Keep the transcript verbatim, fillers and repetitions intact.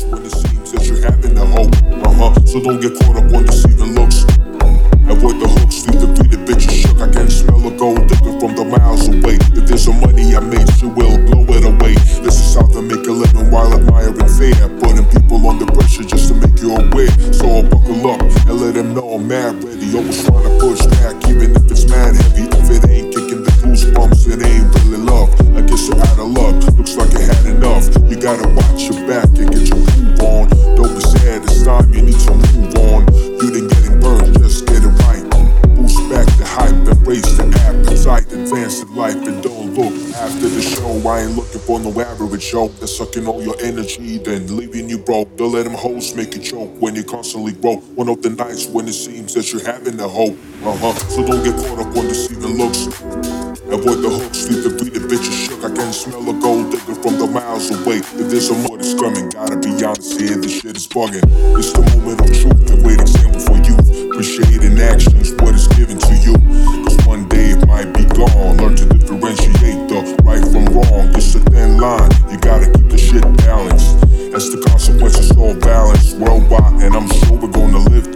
when it seems that you're having the hope. Uh-huh, so don't get caught up on deceiving looks. Avoid the hooks, leave the greedy bitches shook. I can smell a gold digger from the miles away. If there's some money I made, she will blow it away. This is how to make a living while admiring fair. Putting people under pressure just to make you aware. So I'll buckle up and let them know I'm mad ready. Always trying to push back, even if it's mad heavy. If it ain't kicking the goosebumps, it ain't really love. I guess you're out of luck, looks like you had enough. You gotta watch your back and get your move on. Don't be sad, it's time you need to move on. You didn't getting burned, just get it right. Boost back the hype, embrace the appetite, advance in life and don't look after the show. I ain't looking for no average show that's sucking all your energy, then leaving you broke. Don't let them hoes make you choke when you constantly broke. One of the nights when it seems that you're having the hope. Uh-huh, so don't get caught up on deceiving looks. Avoid the hooks, leave the greedy bitches shook. I can smell a gold digger from the miles away. If there's some more that's coming, gotta be honest here, this shit is bugging. It's the moment of truth, a great example for youth. Appreciate in actions what is given to you. Cause one day it might be gone. Learn to differentiate the right from wrong. It's a thin line, you gotta keep the shit balanced. As the consequences all balanced worldwide, and I'm sure we're gonna live